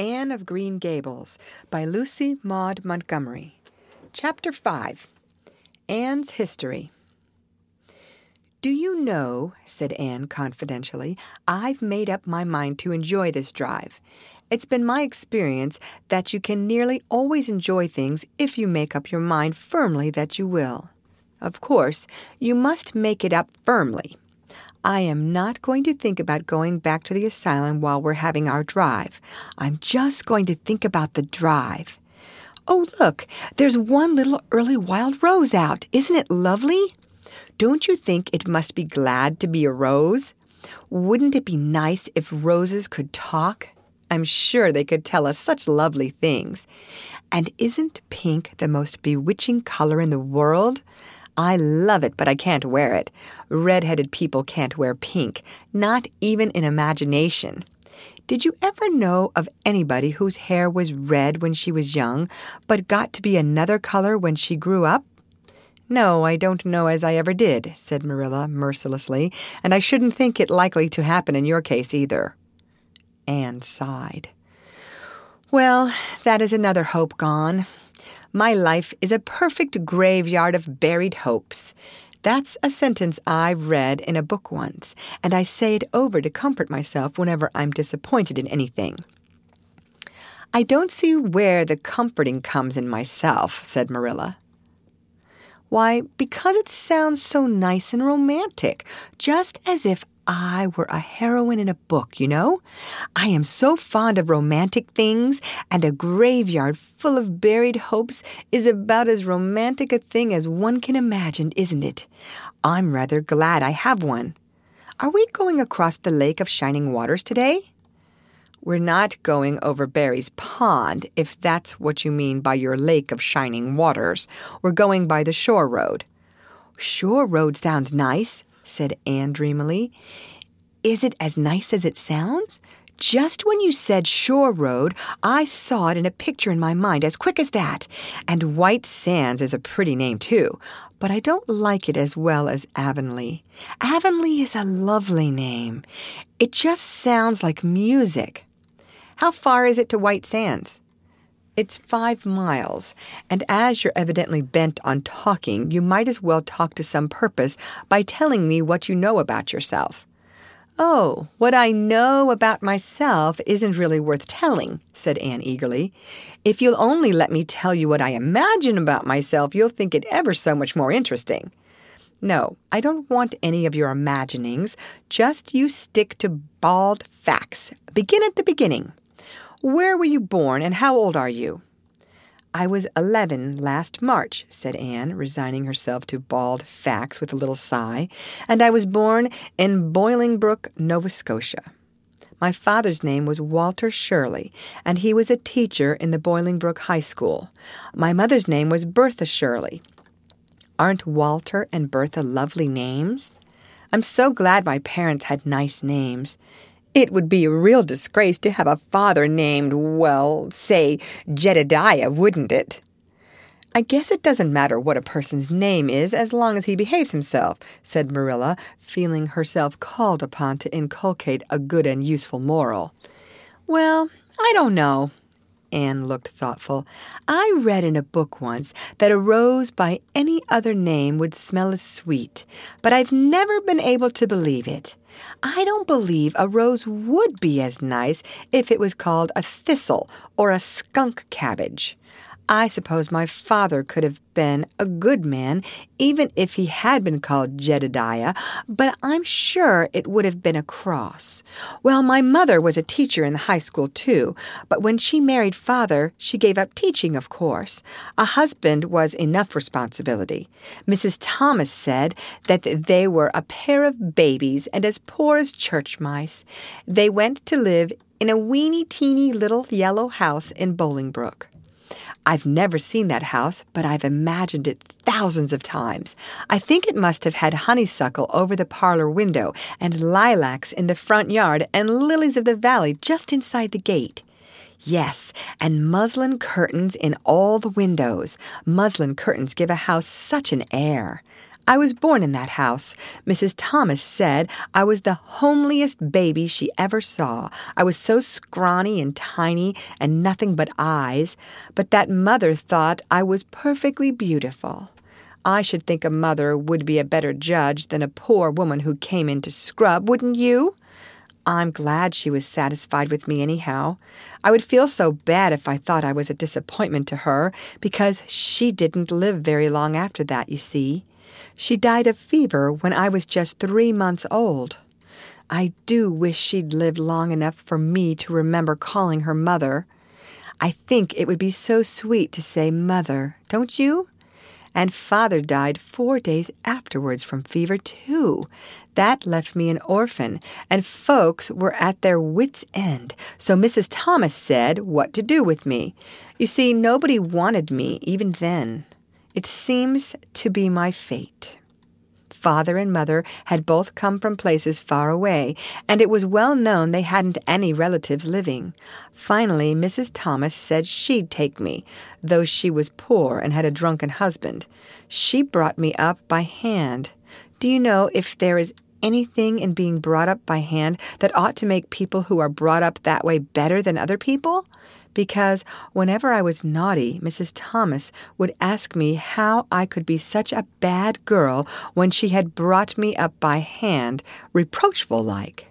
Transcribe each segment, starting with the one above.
Anne of Green Gables by Lucy Maud Montgomery. Chapter 5. Anne's History. "Do you know," said Anne confidentially, "I've made up my mind to enjoy this drive. It's been my experience that you can nearly always enjoy things if you make up your mind firmly that you will. Of course, you must make it up firmly. I am not going to think about going back to the asylum while we're having our drive. I'm just going to think about the drive. Oh, look, there's one little early wild rose out. Isn't it lovely? Don't you think it must be glad to be a rose? Wouldn't it be nice if roses could talk? I'm sure they could tell us such lovely things. And isn't pink the most bewitching color in the world? I love it, but I can't wear it. Red-headed people can't wear pink, not even in imagination. Did you ever know of anybody whose hair was red when she was young, but got to be another color when she grew up?" "No, I don't know as I ever did," said Marilla mercilessly, "and I shouldn't think it likely to happen in your case either." Anne sighed. "Well, that is another hope gone. My life is a perfect graveyard of buried hopes. That's a sentence I've read in a book once, and I say it over to comfort myself whenever I'm disappointed in anything." "I don't see where the comforting comes in myself," said Marilla. "Why, because it sounds so nice and romantic, just as if I were a heroine in a book, you know? I am so fond of romantic things, and a graveyard full of buried hopes is about as romantic a thing as one can imagine, isn't it? I'm rather glad I have one. Are we going across the Lake of Shining Waters today?" "We're not going over Barry's Pond, if that's what you mean by your Lake of Shining Waters. We're going by the shore road." "Shore road sounds nice," said Anne dreamily. "Is it as nice as it sounds? Just when you said shore road, I saw it in a picture in my mind as quick as that. And White Sands is a pretty name, too. But I don't like it as well as Avonlea. Avonlea is a lovely name. It just sounds like music. How far is it to White Sands?" "It's 5 miles, and as you're evidently bent on talking, you might as well talk to some purpose by telling me what you know about yourself." "Oh, what I know about myself isn't really worth telling," said Anne eagerly. "If you'll only let me tell you what I imagine about myself, you'll think it ever so much more interesting." "No, I don't want any of your imaginings. Just you stick to bald facts. Begin at the beginning. Where were you born, and how old are you?" "I was 11 last March," said Anne, resigning herself to bald facts with a little sigh, "and I was born in Bolingbroke, Nova Scotia. My father's name was Walter Shirley, and he was a teacher in the Bolingbroke High School. My mother's name was Bertha Shirley. Aren't Walter and Bertha lovely names? I'm so glad my parents had nice names. It would be a real disgrace to have a father named, well, say, Jedediah, wouldn't it?" "I guess it doesn't matter what a person's name is as long as he behaves himself," said Marilla, feeling herself called upon to inculcate a good and useful moral. "Well, I don't know." Anne looked thoughtful. "I read in a book once that a rose by any other name would smell as sweet, but I've never been able to believe it. I don't believe a rose would be as nice if it was called a thistle or a skunk cabbage. I suppose my father could have been a good man, even if he had been called Jedediah, but I'm sure it would have been a cross. Well, my mother was a teacher in the high school, too, but when she married Father, she gave up teaching, of course. A husband was enough responsibility. Mrs. Thomas said that they were a pair of babies and as poor as church mice. They went to live in a weeny-teeny little yellow house in Bolingbroke. I've never seen that house, but I've imagined it thousands of times. I think it must have had honeysuckle over the parlor window and lilacs in the front yard and lilies of the valley just inside the gate. Yes, and muslin curtains in all the windows. Muslin curtains give a house such an air. I was born in that house. Mrs. Thomas said I was the homeliest baby she ever saw. I was so scrawny and tiny and nothing but eyes, but that mother thought I was perfectly beautiful. I should think a mother would be a better judge than a poor woman who came in to scrub, wouldn't you? I'm glad she was satisfied with me anyhow. I would feel so bad if I thought I was a disappointment to her, because she didn't live very long after that, you see. She died of fever when I was just 3 months old. I do wish she'd lived long enough for me to remember calling her mother. I think it would be so sweet to say mother, don't you? And Father died 4 days afterwards from fever, too. That left me an orphan, and folks were at their wits' end. So Mrs. Thomas said what to do with me. You see, nobody wanted me even then. It seems to be my fate. Father and Mother had both come from places far away, and it was well known they hadn't any relatives living. Finally, Mrs. Thomas said she'd take me, though she was poor and had a drunken husband. She brought me up by hand. Do you know if there is anything in being brought up by hand that ought to make people who are brought up that way better than other people? Because whenever I was naughty, Mrs. Thomas would ask me how I could be such a bad girl when she had brought me up by hand, reproachful-like.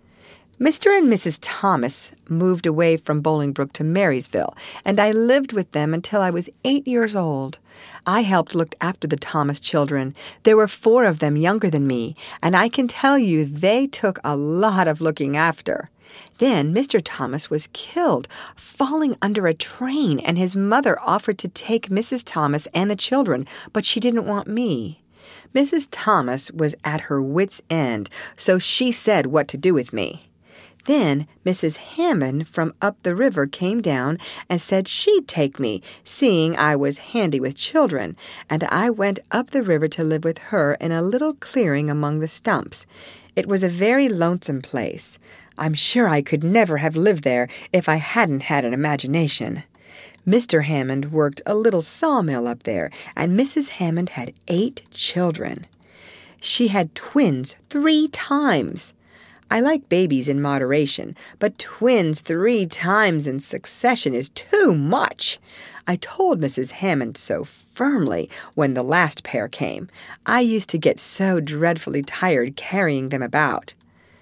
Mr. and Mrs. Thomas moved away from Bolingbroke to Marysville, and I lived with them until I was 8 years old. I helped look after the Thomas children. There were 4 of them younger than me, and I can tell you they took a lot of looking after. Then Mr. Thomas was killed, falling under a train, and his mother offered to take Mrs. Thomas and the children, but she didn't want me. Mrs. Thomas was at her wits' end, so she said what to do with me. Then Mrs. Hammond from up the river came down and said she'd take me, seeing I was handy with children, and I went up the river to live with her in a little clearing among the stumps. It was a very lonesome place. I'm sure I could never have lived there if I hadn't had an imagination. Mr. Hammond worked a little sawmill up there, and Mrs. Hammond had 8 children. She had twins 3 times. I like babies in moderation, but twins 3 times in succession is too much. I told Mrs. Hammond so firmly when the last pair came. I used to get so dreadfully tired carrying them about.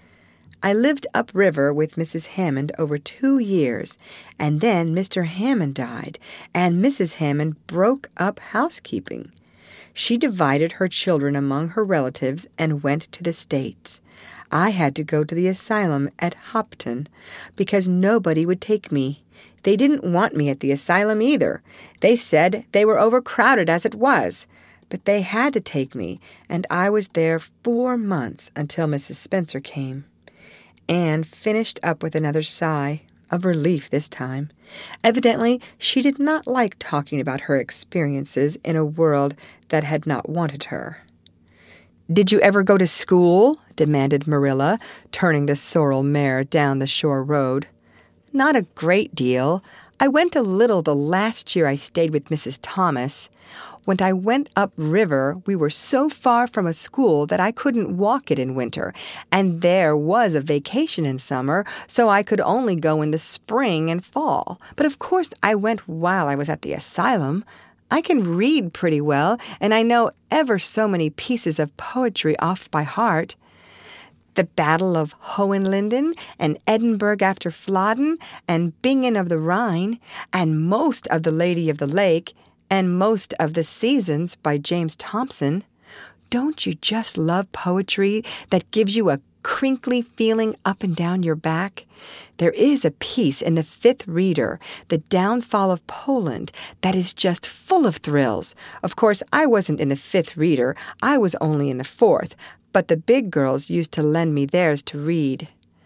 I lived upriver with Mrs. Hammond over 2 years, and then Mr. Hammond died, and Mrs. Hammond broke up housekeeping. She divided her children among her relatives and went to the States. I had to go to the asylum at Hopton because nobody would take me. They didn't want me at the asylum either. They said they were overcrowded as it was. But they had to take me, and I was there 4 months until Mrs. Spencer came. Anne finished up with another sigh, of relief this time. Evidently, she did not like talking about her experiences in a world that had not wanted her. "Did you ever go to school?" demanded Marilla, turning the sorrel mare down the shore road. "Not a great deal. I went a little the last year I stayed with Mrs. Thomas. When I went up river, we were so far from a school that I couldn't walk it in winter, and there was a vacation in summer, so I could only go in the spring and fall. But of course I went while I was at the asylum. I can read pretty well, and I know ever so many pieces of poetry off by heart. The Battle of Hohenlinden, and Edinburgh after Flodden, and Bingen of the Rhine, and most of The Lady of the Lake, and most of The Seasons by James Thomson. Don't you just love poetry that gives you a crinkly feeling up and down your back? There is a piece in the 5th Reader, The Downfall of Poland, that is just full of thrills. Of course, I wasn't in the 5th Reader. I was only in the 4th, but the big girls used to lend me theirs to read.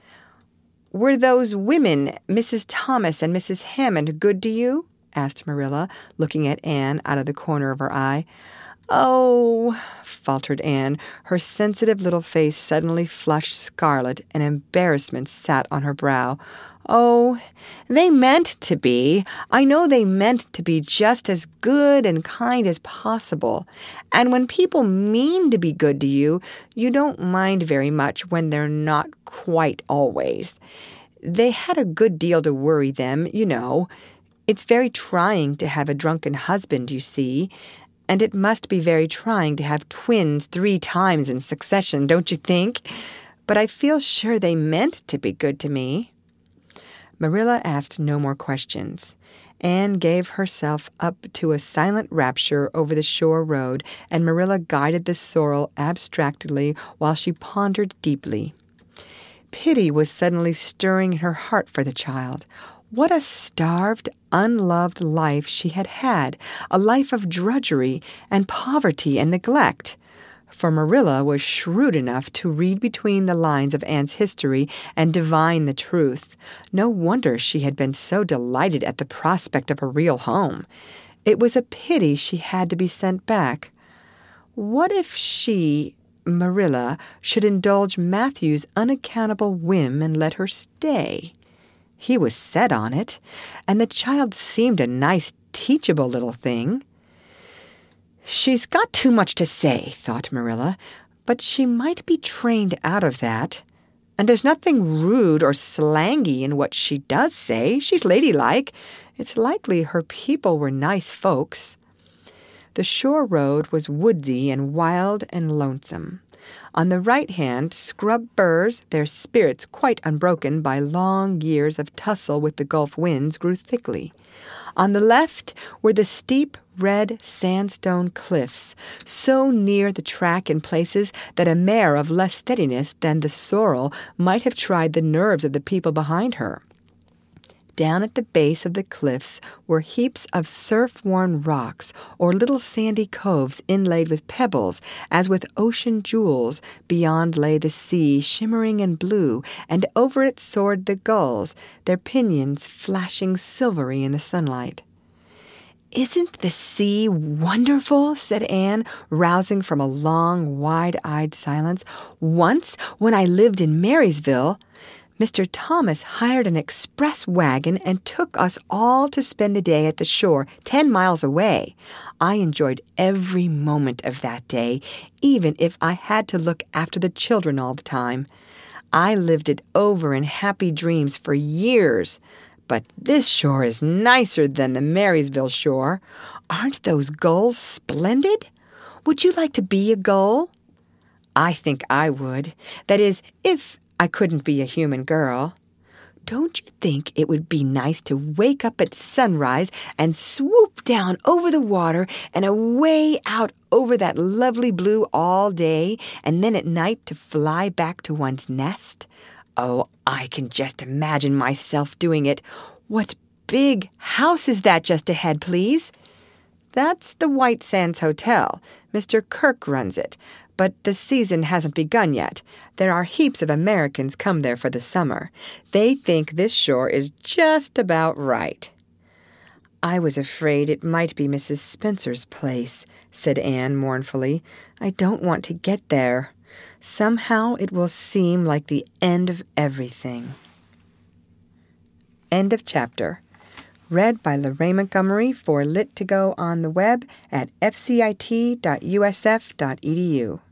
"Were those women, Mrs. Thomas and Mrs. Hammond, good to you?" asked Marilla, looking at Anne out of the corner of her eye. "Oh," faltered Anne. Her sensitive little face suddenly flushed scarlet, and embarrassment sat on her brow. "Oh, they meant to be. I know they meant to be just as good and kind as possible. And when people mean to be good to you, you don't mind very much when they're not quite always. They had a good deal to worry them, you know. It's very trying to have a drunken husband, you see. And it must be very trying to have twins 3 times in succession, don't you think? But I feel sure they meant to be good to me." Marilla asked no more questions. Anne gave herself up to a silent rapture over the shore road, and Marilla guided the sorrel abstractedly while she pondered deeply. Pity was suddenly stirring in her heart for the child. What a starved, unloved life she had had, a life of drudgery and poverty and neglect. For Marilla was shrewd enough to read between the lines of Anne's history and divine the truth. No wonder she had been so delighted at the prospect of a real home. It was a pity she had to be sent back. What if she, Marilla, should indulge Matthew's unaccountable whim and let her stay? He was set on it, and the child seemed a nice, teachable little thing. "She's got too much to say," thought Marilla, "but she might be trained out of that. And there's nothing rude or slangy in what she does say. She's ladylike. It's likely her people were nice folks." The shore road was woodsy and wild and lonesome. On the right hand, scrub burrs, their spirits quite unbroken by long years of tussle with the Gulf winds, grew thickly. On the left were the steep red sandstone cliffs, so near the track in places that a mare of less steadiness than the sorrel might have tried the nerves of the people behind her. Down at the base of the cliffs were heaps of surf-worn rocks or little sandy coves inlaid with pebbles, as with ocean jewels. Beyond lay the sea, shimmering and blue, and over it soared the gulls, their pinions flashing silvery in the sunlight. "Isn't the sea wonderful?" said Anne, rousing from a long, wide-eyed silence. "Once, when I lived in Marysville, Mr. Thomas hired an express wagon and took us all to spend the day at the shore 10 miles away. I enjoyed every moment of that day, even if I had to look after the children all the time. I lived it over in happy dreams for years. But this shore is nicer than the Marysville shore. Aren't those gulls splendid? Would you like to be a gull?" "I think I would. That is, if I couldn't be a human girl." "Don't you think it would be nice to wake up at sunrise and swoop down over the water and away out over that lovely blue all day, and then at night to fly back to one's nest? Oh, I can just imagine myself doing it. What big house is that just ahead, please?" "That's the White Sands Hotel. Mr. Kirk runs it. But the season hasn't begun yet. There are heaps of Americans come there for the summer. They think this shore is just about right." "I was afraid it might be Mrs. Spencer's place," said Anne mournfully. "I don't want to get there. Somehow it will seem like the end of everything." End of chapter. Read by Lorraine Montgomery for Lit2Go on the web at fcit.usf.edu.